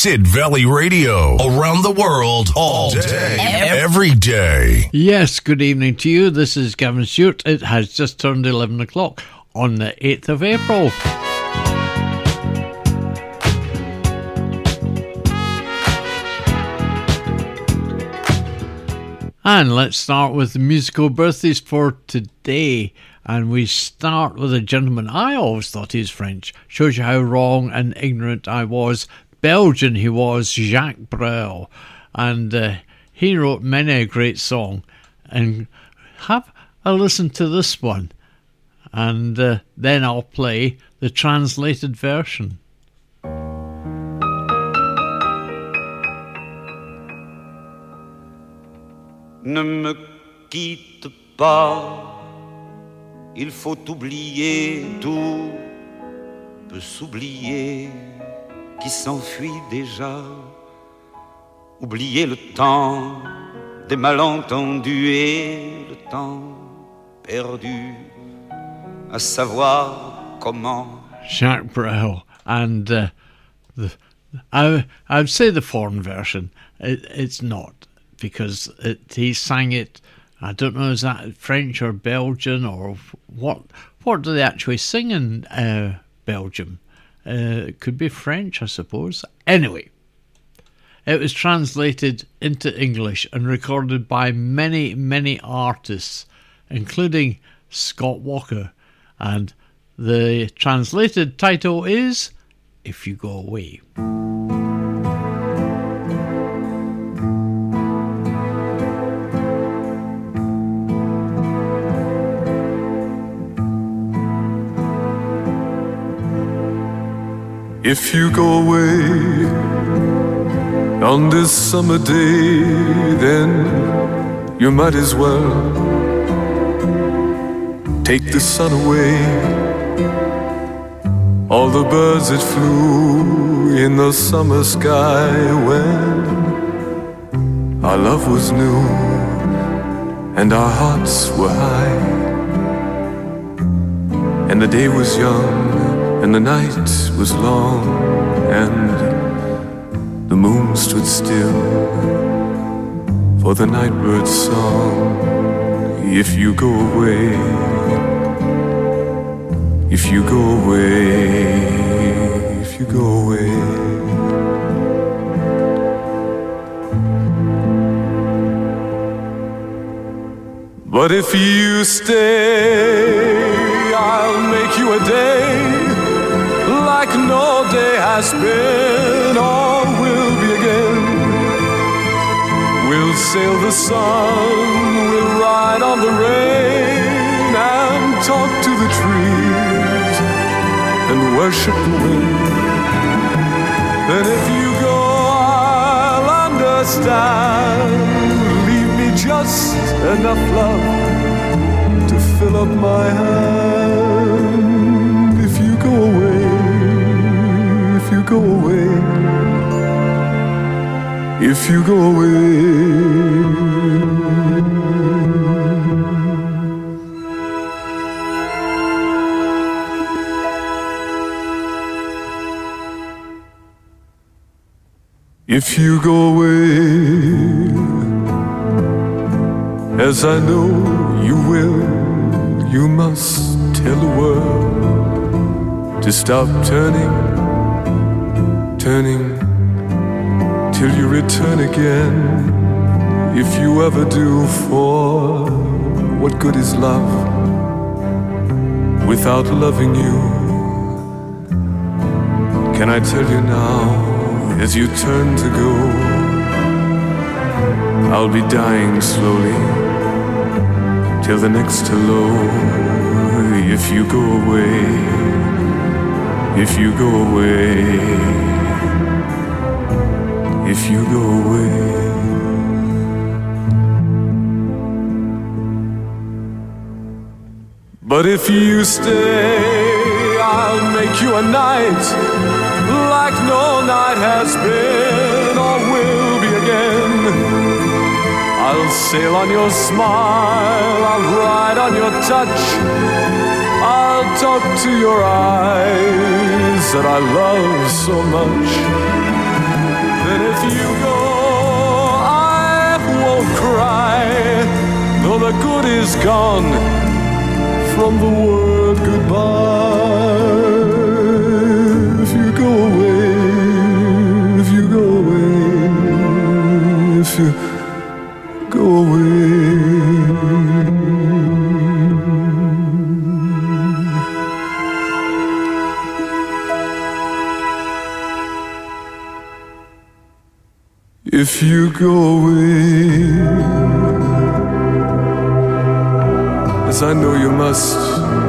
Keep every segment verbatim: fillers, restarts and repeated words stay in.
Sid Valley Radio, around the world, all day, every day. Yes, good evening to you. This is Gavin Stewart. It has just turned eleven o'clock on the eighth of April. And let's start with the musical birthdays for today. And we start with a gentleman I always thought he was French. Shows you how wrong and ignorant I was. Belgian he was, Jacques Brel. And uh, he wrote many a great song. And have a listen to this one. And uh, then I'll play the translated version. Ne me quitte pas. Il faut oublier, tout peut s'oublier qui s'enfuit déjà. Oublier le temps des malentendus et le temps perdu à savoir comment. Jacques Brel and uh, the I I'd say the foreign version. It, it's not because it, he sang it. I don't know, is that French or Belgian or what? What do they actually sing in uh, Belgium? Uh, it could be French, I suppose. Anyway, it was translated into English and recorded by many, many artists, including Scott Walker. And the translated title is If You Go Away. If you go away on this summer day, then you might as well take the sun away. All the birds that flew in the summer sky when our love was new and our hearts were high, and the day was young and the night was long, and the moon stood still for the nightbird's song. If you go away, if you go away, if you go away. But if you stay, I'll make you a day like no day has been or will be again. We'll sail the sun, we'll ride on the rain, and talk to the trees and worship the wind. Then if you go, I'll understand. Leave me just enough love to fill up my hand. If you go away, if you go away, if you go away. If you go away, as I know you will, you must tell the world to stop turning, turning, till you return again. If you ever do, for what good is love without loving you? Can I tell you now, as you turn to go, I'll be dying slowly till the next hello. If you go away, if you go away, if you go away. But if you stay, I'll make you a night like no night has been or will be again. I'll sail on your smile, I'll ride on your touch, I'll talk to your eyes that I love so much. gone from the word goodbye. If you go away, if you go away, if you go away. If you go away, as I know you must,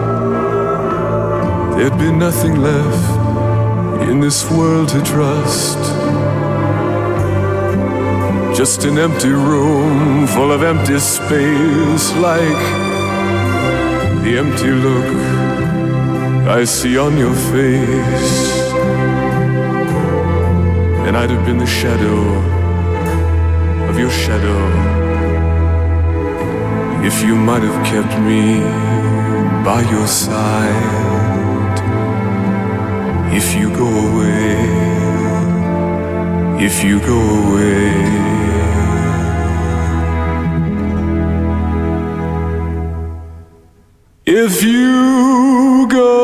there'd be nothing left in this world to trust. Just an empty room full of empty space, like the empty look I see on your face. And I'd have been the shadow of your shadow if you might have kept me by your side. If you go away, if you go away. If you go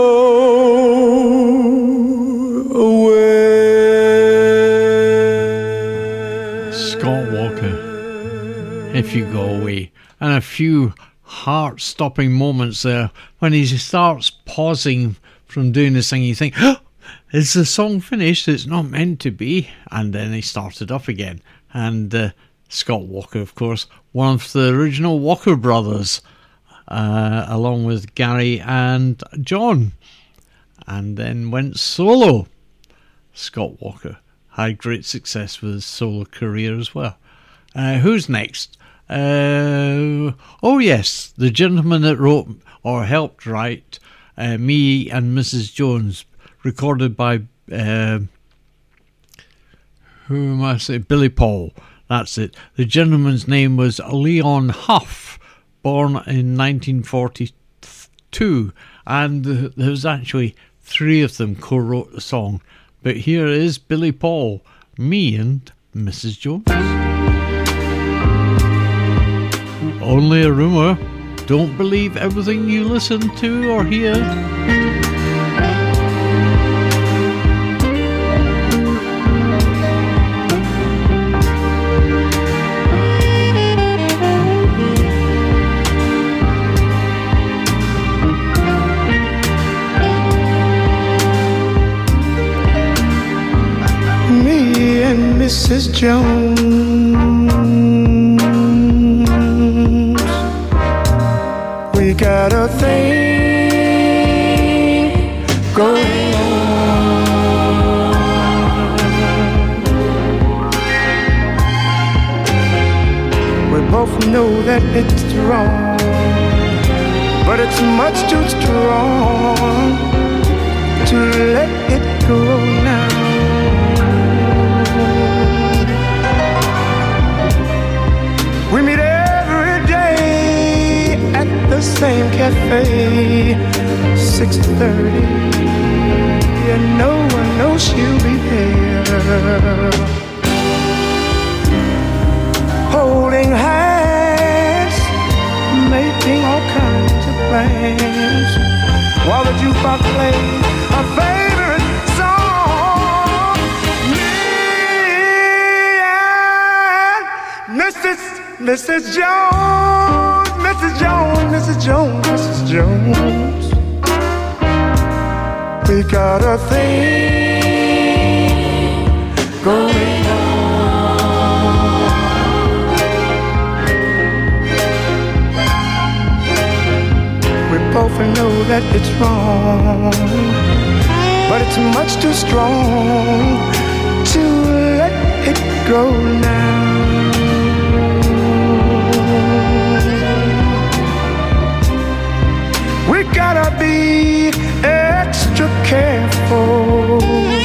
away. Scott Walker, If You Go Away. And a few heart-stopping moments there when he starts pausing from doing this thing. You think, oh, is the song finished? It's not meant to be. And then he started up again. And uh, Scott Walker, of course, one of the original Walker brothers, uh, along with Gary and John. And then went solo. Scott Walker had great success with his solo career as well. Uh, who's next? Uh, oh yes, the gentleman that wrote or helped write uh, Me and Missus Jones, recorded by uh, who am I saying? Billy Paul. That's it. The gentleman's name was Leon Huff, born in nineteen forty-two, and there was actually three of them co-wrote the song. But here is Billy Paul, Me and Missus Jones. Only a rumour. Don't believe everything you listen to or hear. Me and Missus Jones, we got a thing going on. We both know that it's wrong, but it's much too strong to let it go now. We meet every day at the same cafe, six thirty, and no one knows she'll be there. Holding hands, making all kinds of plans, while the jukebox plays a favorite song. Me and Missus Missus Jones, Missus Jones, Missus Jones, Missus Jones, we got a thing going on. We both know that it's wrong, but it's much too strong to let it go now. We gotta be extra careful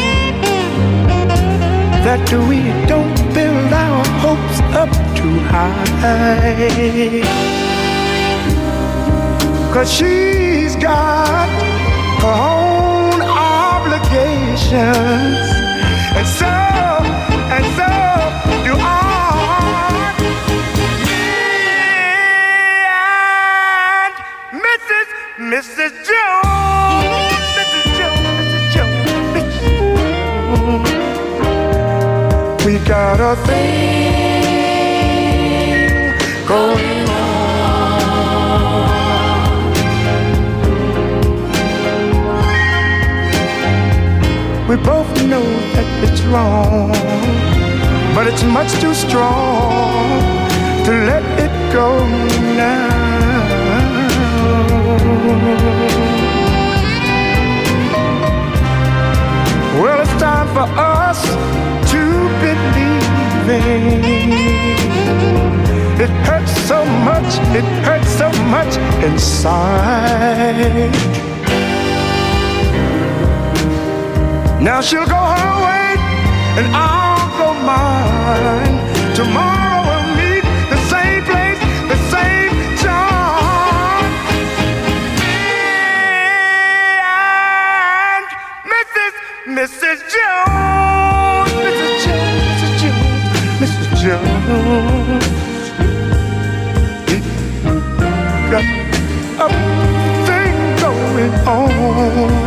that we don't build our hopes up too high, 'cause she's got her own obligations, and so, and so do I. we got a thing going on. We both know that it's wrong, but it's much too strong to let it go now. Well, it's time for us to believe in. It hurts so much, it hurts so much inside. Now she'll go her way and I'll go mine. Tomorrow we'll meet the same place, the same time. And Missus Missus Jones, Missus Jones, Missus Jones, Missus Jones, got a thing going on.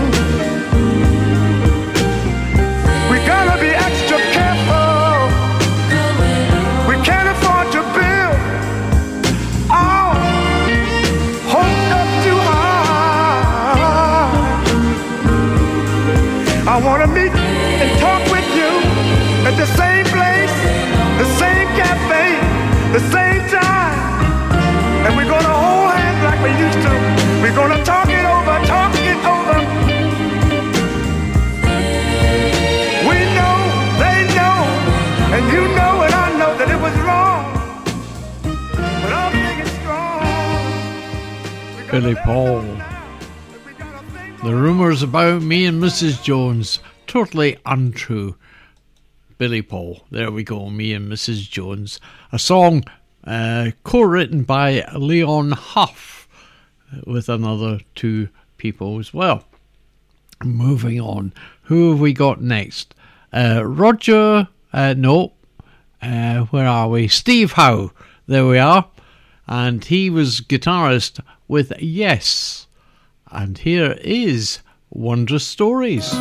We gotta be extra careful. We can't afford to build our hopes up too high. I wanna meet and talk with you at the same place, the same cafe, the same time. And we're gonna hold hands like we used to. We're gonna talk it over, talk it over. We know, they know, and you know and I know that it was wrong. But I'm thinking strong. Billy Paul. The rumours about me and Missus Jones, totally untrue. Billy Paul, there we go, me and Missus Jones. A song uh, co-written by Leon Huff with another two people as well. Moving on, who have we got next? Uh, Roger, uh, no, uh, where are we? Steve Howe, there we are. And he was guitarist with Yes. And here is Wondrous Stories.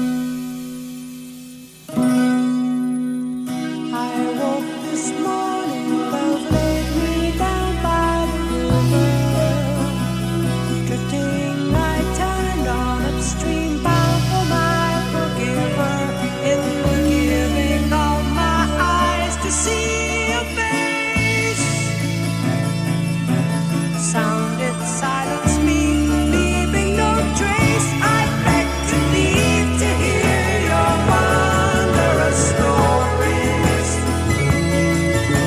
Silence me, leaving no trace. I beg to leave to hear your wondrous stories.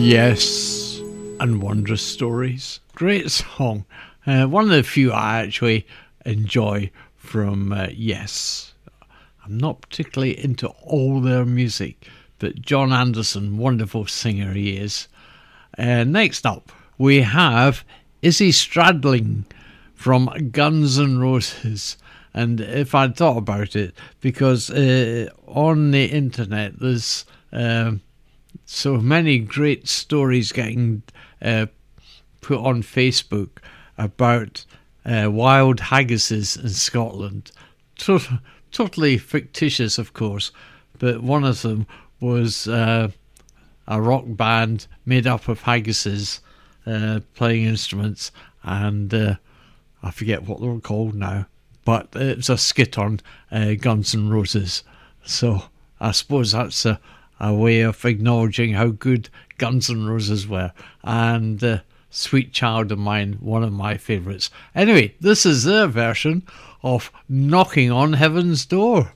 Yes, and Wondrous Stories. Great song. Uh, one of the few I actually enjoy from uh, Yes. I'm not particularly into all their music, but John Anderson, wonderful singer he is. Uh, next up, we have Izzy Stradling from Guns N' Roses. And if I'd thought about it, because uh, on the internet there's um, so many great stories getting uh, put on Facebook about uh, wild haggises in Scotland. To- totally fictitious, of course, but one of them was uh, a rock band made up of haggises uh, playing instruments, and uh, I forget what they were called now, but it was a skit on uh, Guns N' Roses. So I suppose that's a, a way of acknowledging how good Guns N' Roses were. And uh, Sweet Child of Mine, one of my favourites. Anyway, this is their version of Knocking on Heaven's Door.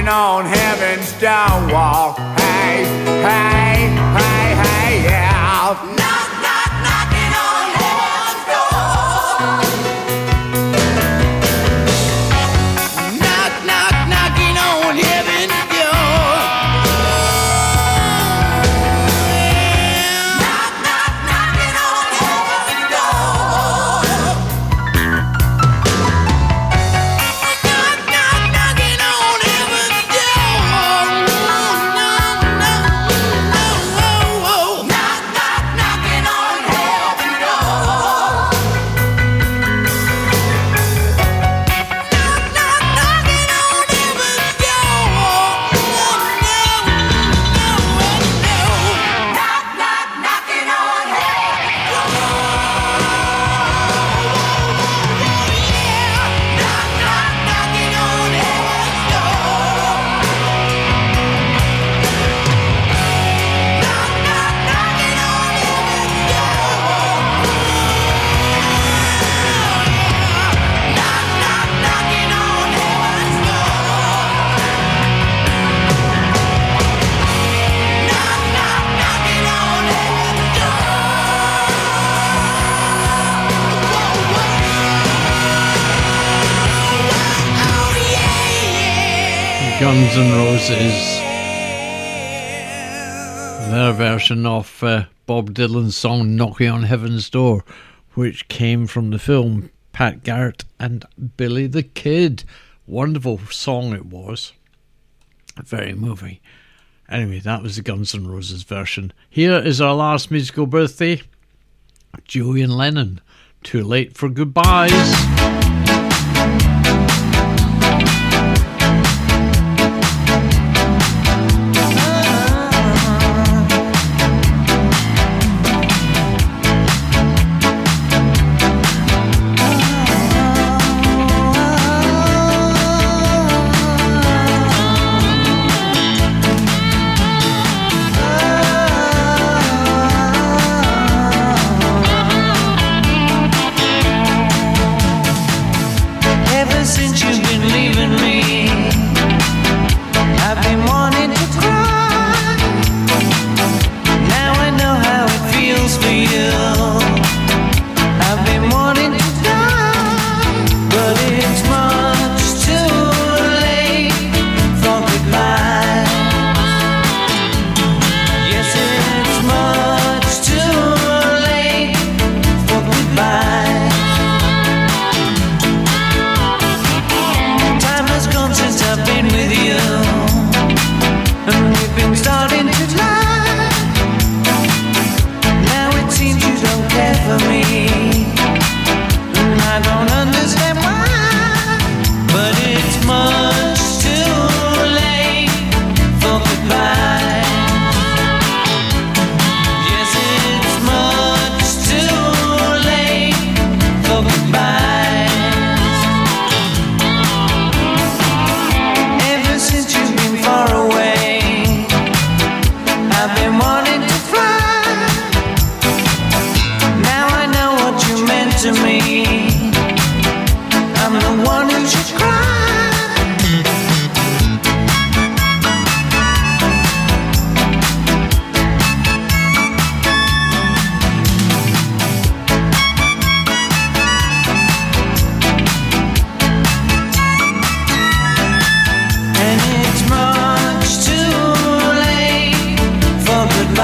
knocking on heaven's door wall. Hey, hey, hey, hey, yeah. Knock, knock, knocking on heaven's door. Knock, knock, knocking on heaven's door. Knock, knock, knocking on heaven's door. Knock, knock, knocking on heaven's door. No, no, no, no. Knock, knock, knocking on heaven's door. Knock, knock, knocking on heaven's door. No, no, no, no. Knock, knock, knocking on heaven's door. Knock, knock, knocking on heaven's door. Knock, knock, knocking on heaven's door. Knock, knock, knocking on heaven's door. Knock, knock, knocking on heaven's Guns N' Roses. Their version of uh, Bob Dylan's song Knocking on Heaven's Door, which came from the film Pat Garrett and Billy the Kid. Wonderful song it was. Very moving. Anyway, that was the Guns N' Roses version. Here is our last musical birthday. Julian Lennon. Too Late for Goodbyes. Ever since you've been leaving me, I've been wanting to cry. Now I know how it feels for you. I've been wanting to die, but it's much too late for goodbye. Yes, it's much too late for goodbye. Time has gone since I've been with you, and we've been starting to lie. Now it seems you don't care for me, and I don't understand why. But it's much too late for goodbye. Yes, it's much too late for goodbye. Ever since you've been far away, I've been wanting to fly. Now I know what you meant to me. I'm the one who should cry. And it's much too late for goodbye.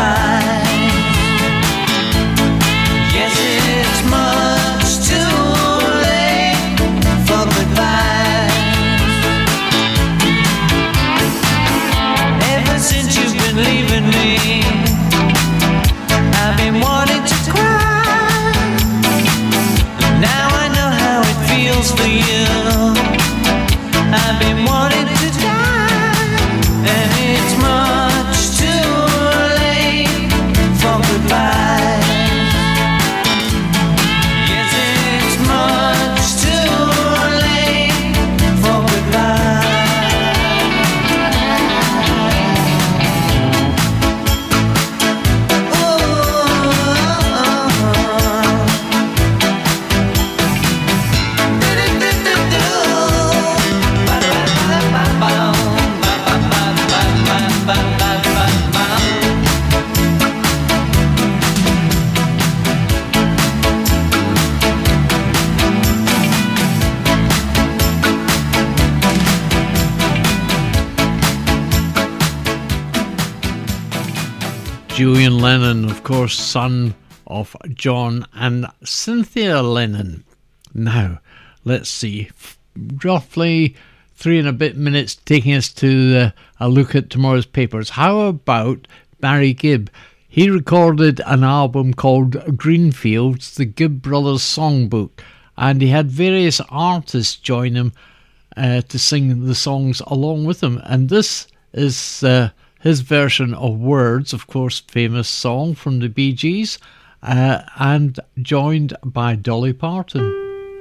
Julian Lennon, of course, son of John and Cynthia Lennon. Now, let's see, roughly three and a bit minutes taking us to uh, a look at tomorrow's papers. How about Barry Gibb? He recorded an album called Greenfields, the Gibb Brothers Songbook, and he had various artists join him uh, to sing the songs along with him. And this is uh, his version of Words, of course, famous song from the Bee Gees, uh, and joined by Dolly Parton.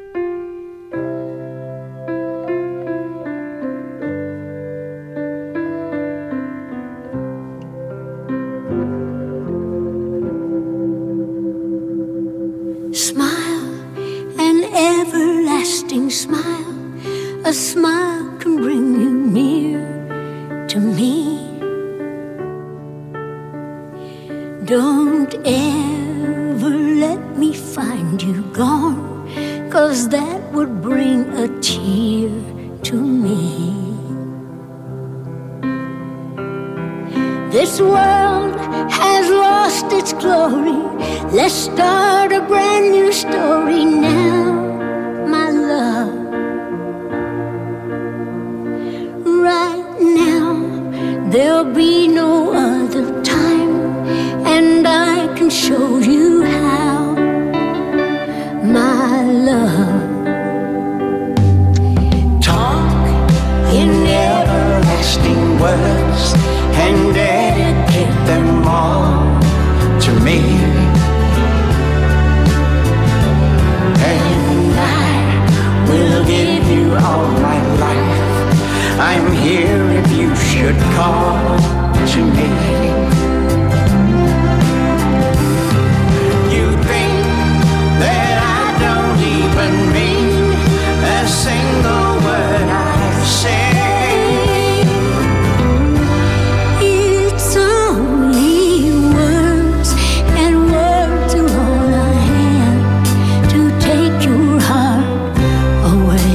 Smile, a smile can bring you near to me. Don't ever let me find you gone, 'cause that would bring a tear to me. This world has lost its glory. Let's start a brand new story now, my love. Right now, there'll be no other time, and I can show you how, my love. Talk in everlasting words and dedicate them all to me. And I will give you all my life. I'm here if you should call to me. You think that I don't even mean a single word I say. It's only words, and words are all I have to take your heart away.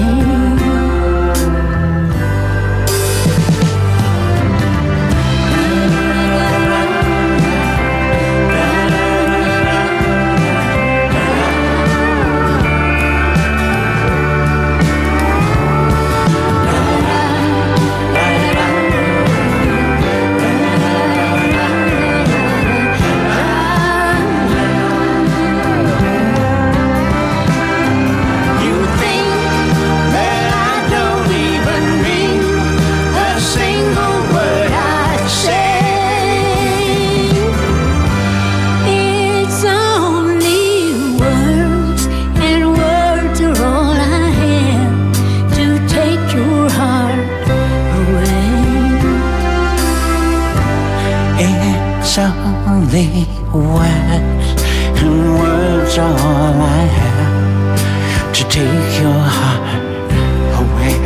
Only words, and words are all I have to take your heart away.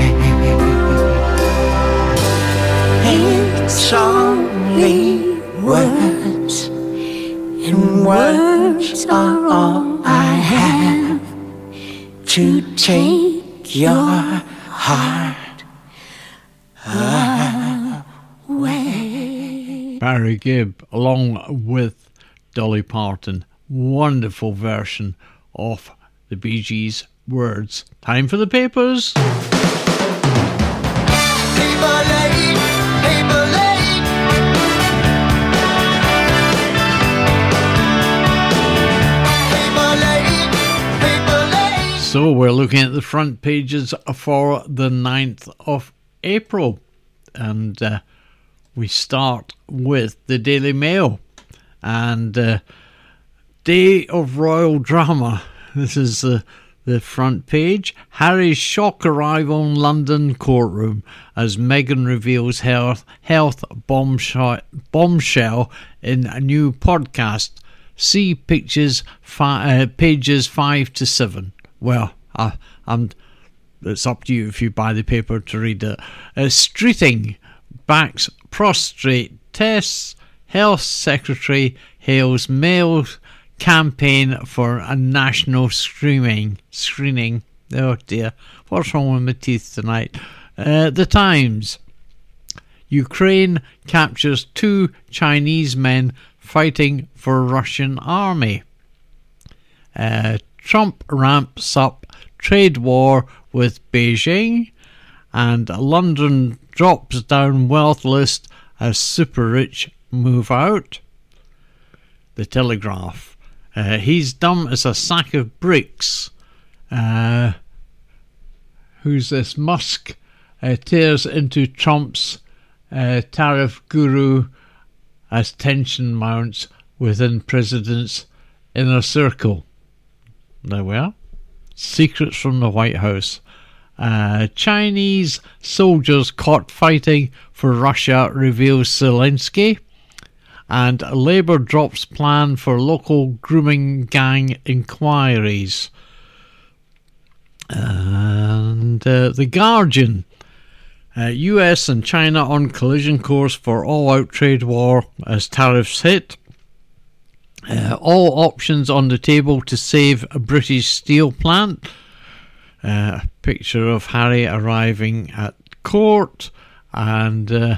It's only words, and words are all I have to take your heart away. Barry Gibb, along with Dolly Parton. Wonderful version of the Bee Gees' Words. Time for the papers. Paper late, paper late. Paper late, paper late. So we're looking at the front pages for the ninth of April. And uh, we start with the Daily Mail and uh, Day of Royal Drama. This is the, the front page. Harry's shock arrival in London courtroom as Meghan reveals health, health bombshell, bombshell in a new podcast. See pictures fi- uh, pages five to seven. Well, I, I'm. It's up to you if you buy the paper to read it. Uh, Streeting backs prostrate tests. Health Secretary hails male campaign for a national screening. Screening. Oh dear, what's wrong with my teeth tonight? Uh, the Times. Ukraine captures two Chinese men fighting for Russian army. Uh, Trump ramps up trade war with Beijing, and London drops down wealth list as super rich move out. The Telegraph. Uh, he's dumb as a sack of bricks. Uh, who's this? Musk uh, tears into Trump's uh, tariff guru as tension mounts within president's inner circle. There we are. Secrets from the White House. Uh, Chinese soldiers caught fighting for Russia, reveals Zelensky. And Labour drops plan for local grooming gang inquiries. And uh, The Guardian. Uh, U S and China on collision course for all-out trade war as tariffs hit. Uh, all options on the table to save a British steel plant. Uh, a picture of Harry arriving at court. And uh,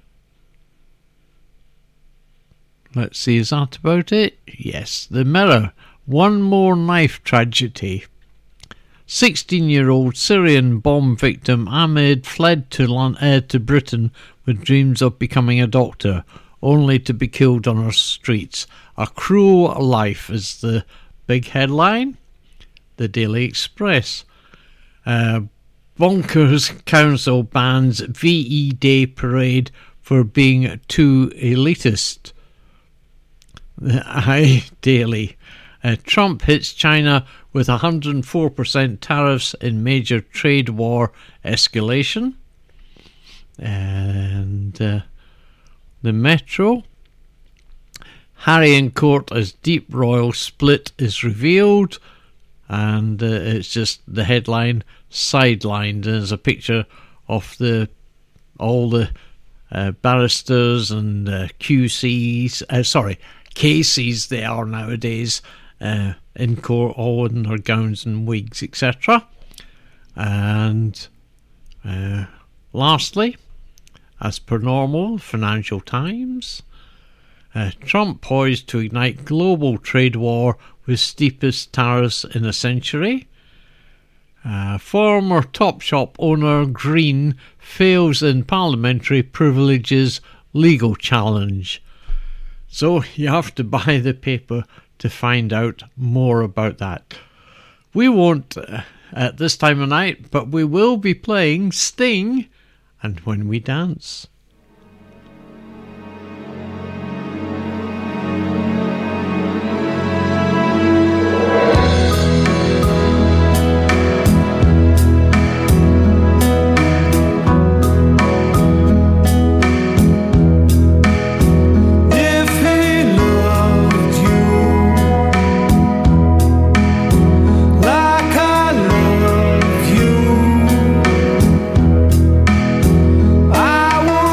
let's see, is that about it? Yes. The Mirror. One more knife tragedy. sixteen-year-old Syrian bomb victim Ahmed fled to, Lon- uh, to Britain with dreams of becoming a doctor, only to be killed on our streets. A cruel life is the big headline. The Daily Express. Uh, Bonkers Council bans V E Day parade for being too elitist. The I Daily. Uh, Trump hits China with one hundred four percent tariffs in major trade war escalation. And uh, the Metro. Harry in court as deep royal split is revealed. And uh, it's just the headline, sidelined. There's a picture of the all the uh, barristers and uh, Q Cs, uh, sorry, K Cs they are nowadays, uh, in court, all in their gowns and wigs, et cetera. And uh, lastly, as per normal, Financial Times. Uh, Trump poised to ignite global trade war with steepest tariffs in a century. Uh, former Topshop owner Green fails in parliamentary privileges legal challenge. So you have to buy the paper to find out more about that. We won't uh, at this time of night, but we will be playing Sting and When We Dance. I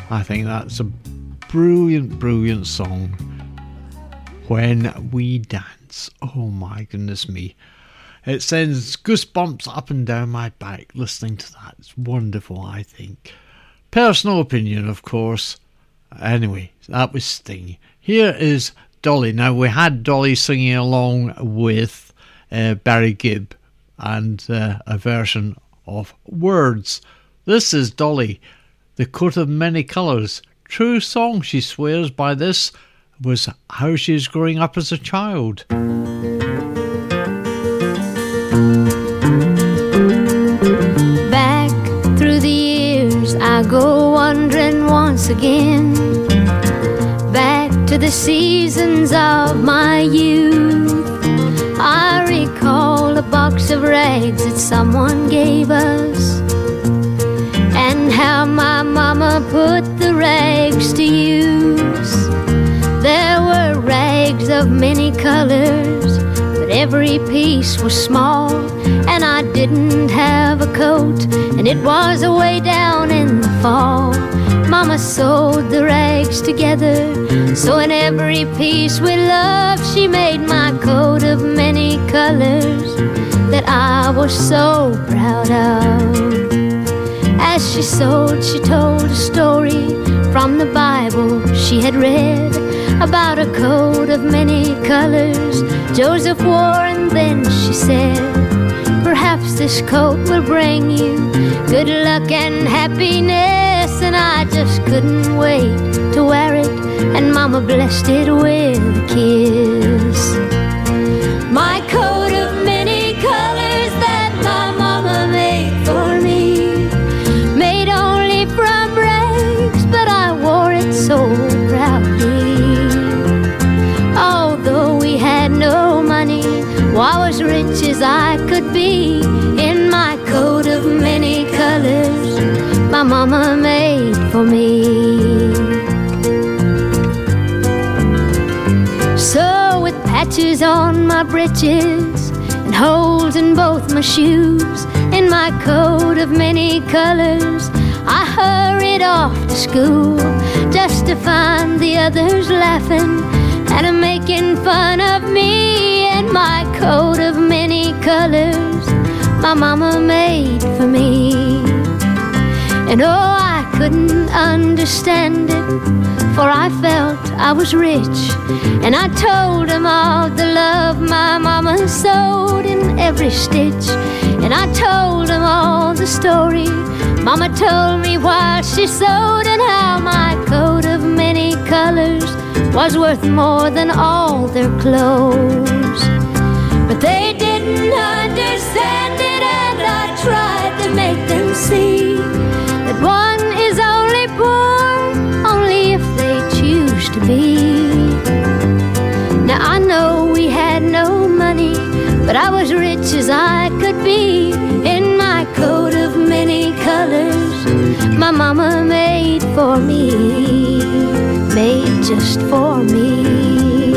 I think that's a brilliant, brilliant song. When We Dance. Oh my goodness me. It sends goosebumps up and down my back listening to that. It's wonderful, I think. Personal opinion, of course. Anyway, that was Sting. Here is Dolly. Now, we had Dolly singing along with uh, Barry Gibb and uh, a version of Words. This is Dolly, The Coat of Many Colours. True song, she swears by this, was how she's growing up as a child. Back through the years I go wandering once again, back to the seasons of my youth. I recall a box of rags that someone gave us, and how my mama put the rags to use. There were rags of many colors, but every piece was small, and I didn't have a coat, and it was away down in the fall. Mama sewed the rags together, so in every piece with love she made my coat of many colors that I was so proud of. As she sewed, she told a story from the Bible she had read about a coat of many colors Joseph wore, and then she said, perhaps this coat will bring you good luck and happiness. And I just couldn't wait to wear it, and Mama blessed it with a kiss. My coat of many colors that my mama made for me, made only from rags, but I wore it so proudly. Although we had no money, well, I was rich as I could be in my coat of many colors my mama made for me. So with patches on my breeches and holes in both my shoes, in my coat of many colors I hurried off to school, just to find the others laughing and a making fun of me in my coat of many colors my mama made for me. And oh, I couldn't understand it, for I felt I was rich, and I told them all the love my mama sewed in every stitch. And I told them all the story Mama told me while she sewed, and how my coat of many colors was worth more than all their clothes. But they didn't understand it, and I tried to make them see that one is only poor only if they choose to be. Now I know we had no money, but I was rich as I could be in my coat of many colors my mama made for me, made just for me.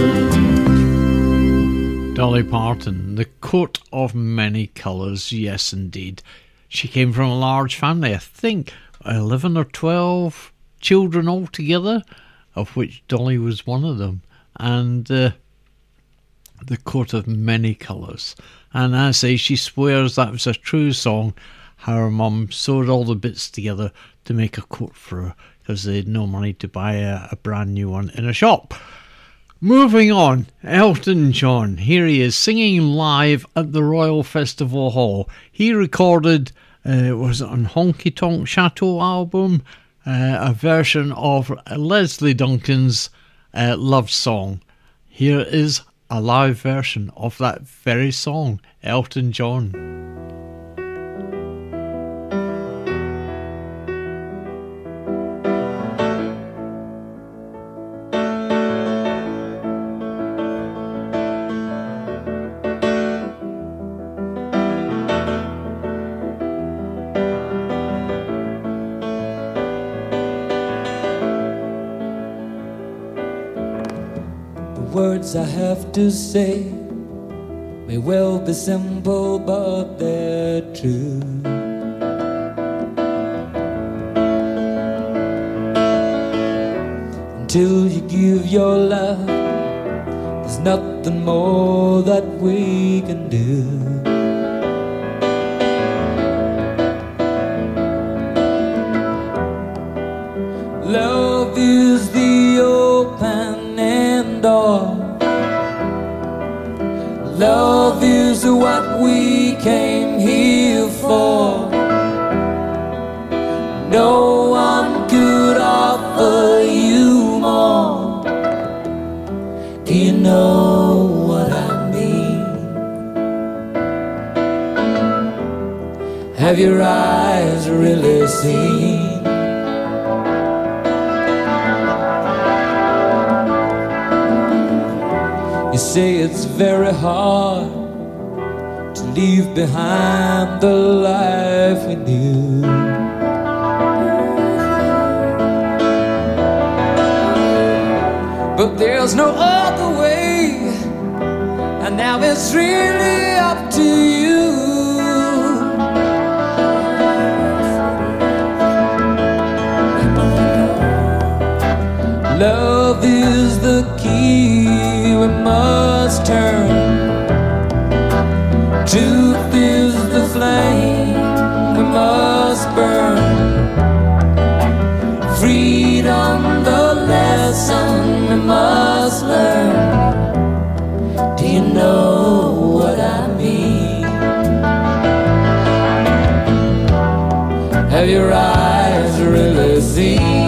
Dolly Parton, The Coat of Many Colours, yes indeed. She came from a large family, I think eleven or twelve children altogether, of which Dolly was one of them. And uh, The Coat of Many Colours. And I say, she swears that was a true song, how her mum sewed all the bits together to make a coat for her, because they had no money to buy a, a brand new one in a shop. Moving on, Elton John. Here he is singing live at the Royal Festival Hall. He recorded, uh, was it on Honky Tonk Chateau album, uh, a version of Leslie Duncan's uh, Love Song. Here is a live version of that very song, Elton John. Words I have to say may well be simple, but they're true. till you give your love. There's nothing more that we can do. Love is the opening door. Love is what we came here for. No one could offer you more. Do you know what I mean? Have your eyes really seen? You say it's very hard to leave behind the life we knew. But there's no other way, and now it's really up to you. Love is the key we must turn. Truth is the flame we must burn. Freedom the lesson we must learn. Do you know what I mean? Have your eyes really seen?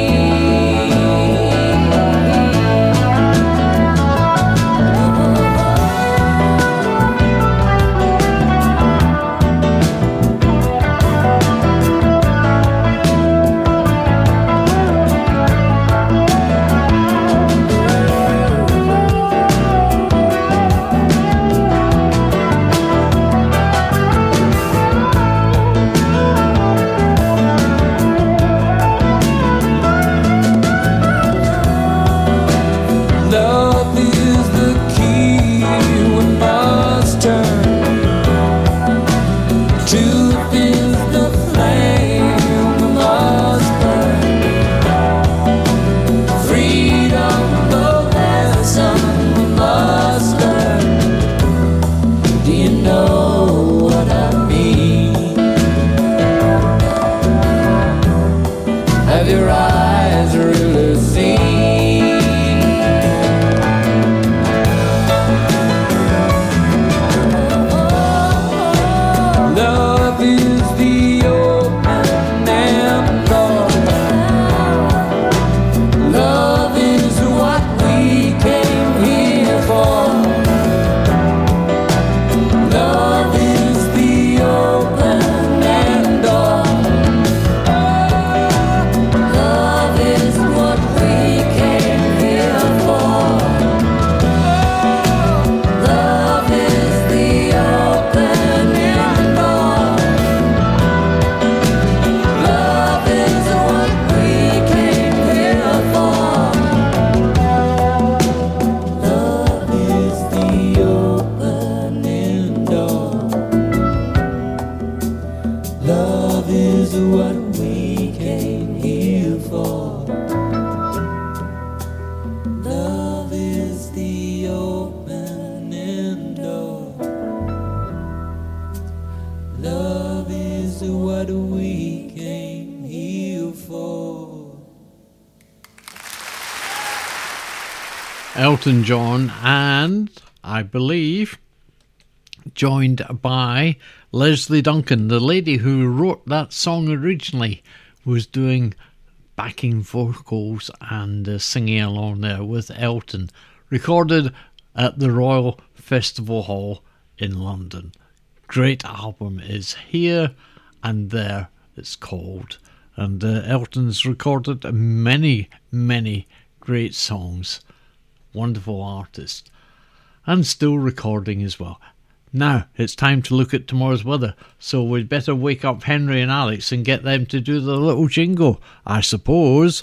Elton John, and I believe joined by Leslie Duncan, the lady who wrote that song originally, was doing backing vocals and uh, singing along there with Elton, recorded at the Royal Festival Hall in London. Great album is Here and There, it's called, and uh, Elton's recorded many, many great songs. Wonderful artist, and still recording as well. Now it's time to look at tomorrow's weather, so we'd better wake up Henry and Alex and get them to do the little jingle, I suppose.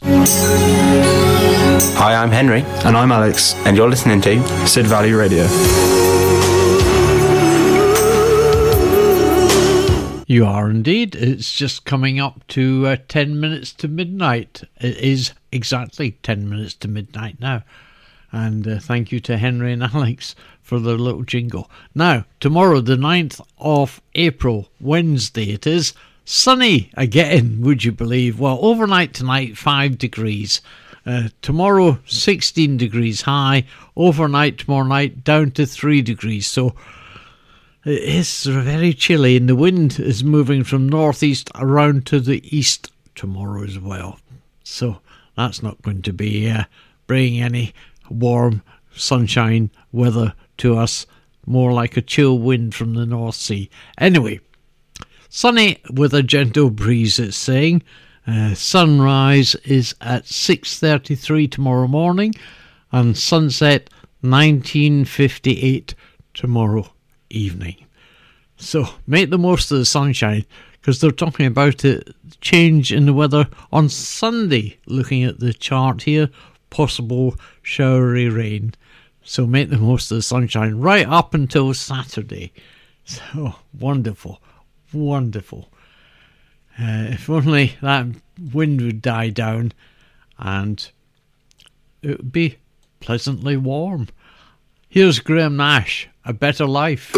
Hi, I'm Henry. And I'm Alex. And you're listening to Sid Valley Radio. You are indeed. It's just coming up to uh, ten minutes to midnight. It is exactly ten minutes to midnight now. And uh, thank you to Henry and Alex for their little jingle. Now, tomorrow, the ninth of April, Wednesday it is, sunny again, would you believe? Well, overnight tonight, five degrees. Uh, tomorrow, sixteen degrees high. Overnight tomorrow night, down to three degrees. So it is very chilly, and the wind is moving from northeast around to the east tomorrow as well. So that's not going to be uh, bringing any warm sunshine weather to us. More like a chill wind from the North Sea. Anyway, sunny with a gentle breeze, it's saying. Uh, sunrise is at six thirty-three tomorrow morning, and sunset nineteen fifty-eight tomorrow evening. So make the most of the sunshine, because they're talking about a change in the weather on Sunday. Looking at the chart here, possible showery rain. So make the most of the sunshine right up until Saturday. So wonderful, wonderful. Uh, if only that wind would die down and it would be pleasantly warm. Here's Graham Nash, A Better Life.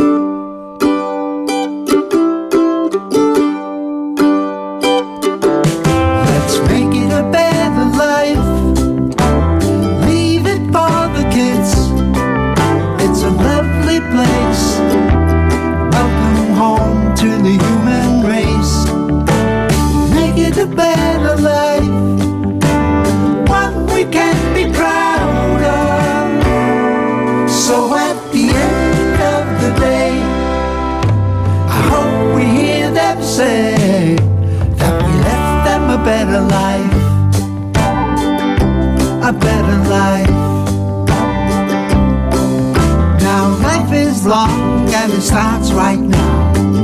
Let's make it a better life. Leave it for the kids. It's a lovely place. Welcome home to the human race. Make it a better life, one we can be proud of. So at the end of the day, I hope we hear them say that we left them a better life, a better life. Now life is long and it starts right now,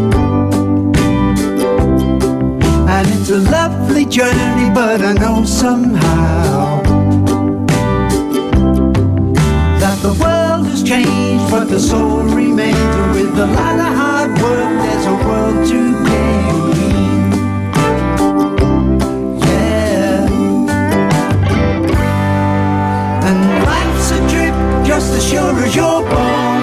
and it's a lovely journey, but I know somehow that the world has changed, but the soul remains. And with a lot of hard work, there's a world to gain. Yeah. And life's a trip just as sure as you're born,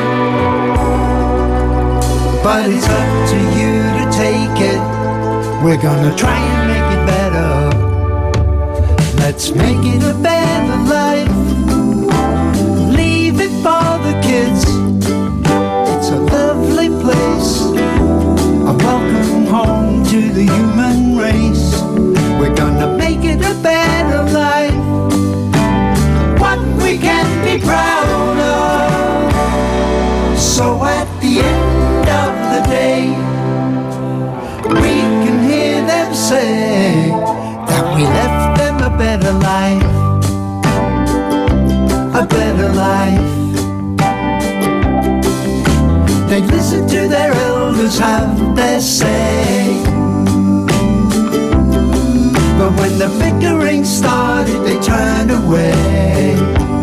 but it's up to you to take it. We're gonna try and make it better. Let's make it a better life. Leave it for the kids. It's a lovely place. A welcome home to the human race. We're gonna make it a better life, one we can be proud of. So at the end of the day, we can hear them say that we left them a better life, a better life. They listened to their elders have their say, but when the bickering started, they turned away.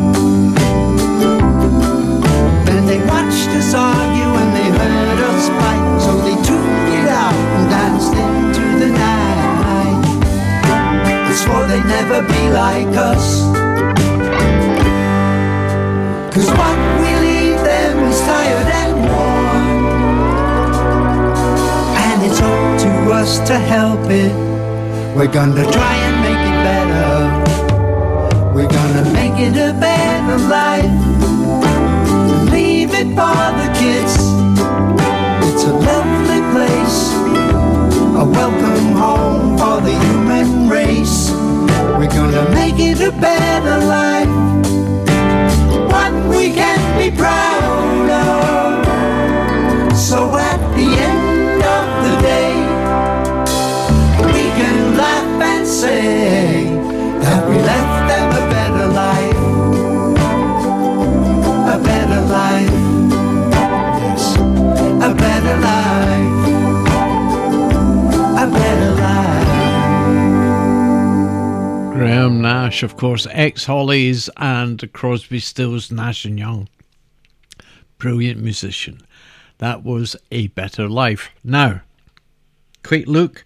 Then they watched us argue and they heard us fight, so they tuned it out and danced into the night. They swore they'd never be like us, 'cause what we leave them is tired and worn, and it's up to us to help it. We're gonna try and make it better. We're gonna make it a better life. Leave it for the kids. It's a lovely place, a welcome home for the human race. We're gonna make it a better life, one we can be proud of. So at the end of the day, we can laugh and say that we left them a better life, a better life, yes, a better life, a better life. Graham Nash, of course, ex-Hollies and Crosby, Stills, Nash and Young. Brilliant musician. That was A Better Life. Now, quick look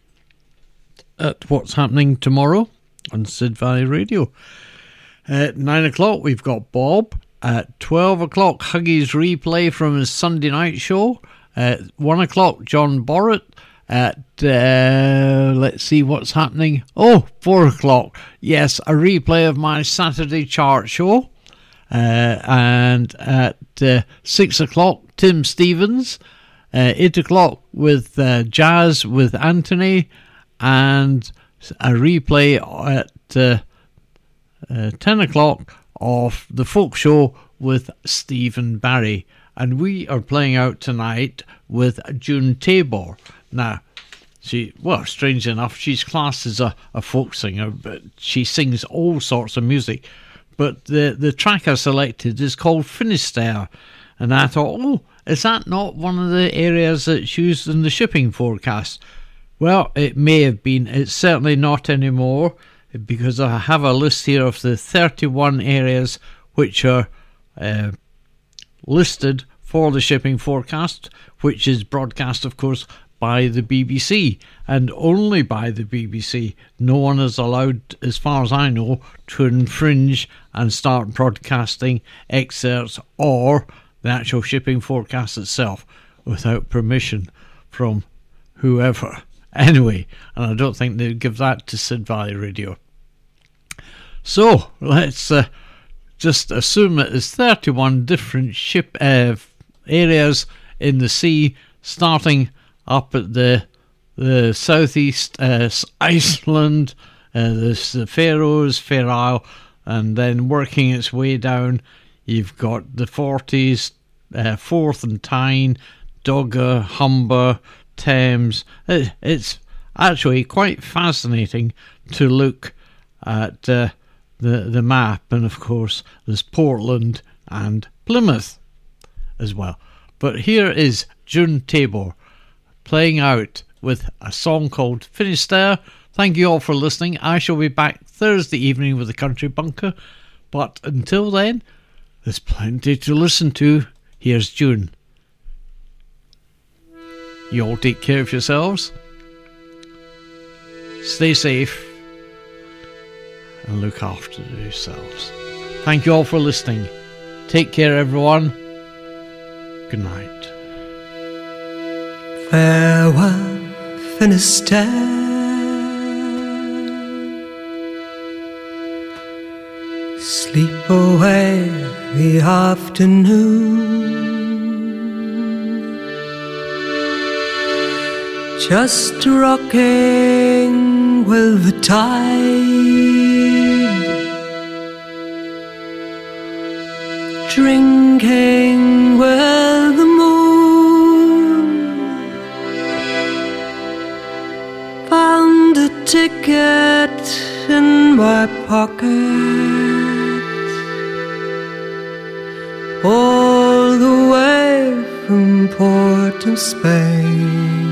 at what's happening tomorrow on Sid Valley Radio. At nine o'clock, we've got Bob. At twelve o'clock, Huggy's replay from his Sunday night show. At one o'clock, John Borrett. At, uh, let's see what's happening. Oh, four o'clock. Yes, a replay of my Saturday chart show. Uh, and at uh, six o'clock, Tim Stevens. Uh, eight o'clock with uh, Jazz with Anthony. And a replay at uh, uh, ten o'clock of the folk show with Stephen Barry. And we are playing out tonight with June Tabor. Now, she, well, strange enough, she's classed as a, a folk singer, but she sings all sorts of music. But the, the track I selected is called Finisterre. And I thought, oh, is that not one of the areas that's used in the shipping forecast? Well, it may have been. It's certainly not anymore, because I have a list here of the thirty-one areas which are uh, listed for the shipping forecast, which is broadcast, of course, by the B B C, and only by the B B C. No one is allowed, as far as I know, to infringe and start broadcasting excerpts or the actual shipping forecast itself without permission from whoever. Anyway, and I don't think they'd give that to Sid Valley Radio. So, let's uh, just assume that there's thirty-one different ship uh, areas in the sea, starting up at the the southeast, uh, Iceland, uh, there's the Faroes, Fair Isle, and then working its way down, you've got the forties, uh, Forth and Tyne, Dogger, Humber, Thames. It, it's actually quite fascinating to look at uh, the the map, and of course there's Portland and Plymouth as well. But here is June Tabor playing out with a song called Finisterre. Thank you all for listening. I shall be back Thursday evening with the Country Bunker, but until then, there's plenty to listen to. Here's June. You all take care of yourselves, stay safe, and look after yourselves. Thank you all for listening. Take care, everyone. Good night. Farewell, Finisterre. Sleep away the afternoon. Just rocking with the tide, drinking with the moon. Found a ticket in my pocket, all the way from Port of Spain.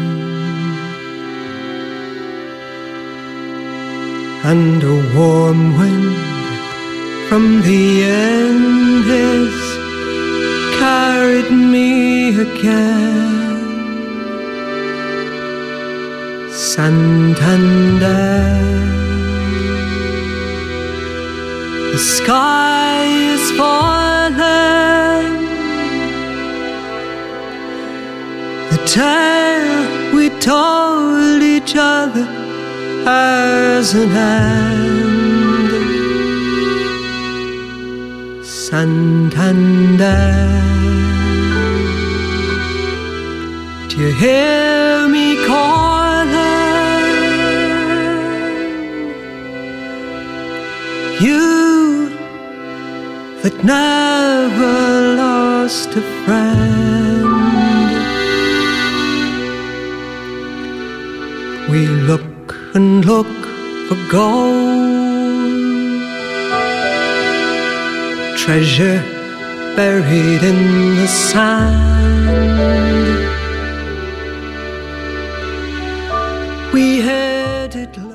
And a warm wind from the Andes carried me again. Santander, the sky is falling. The tale we told each other has an end. Santander, do you hear me calling? You that never lost a friend. We look and look for gold, treasure buried in the sand. We headed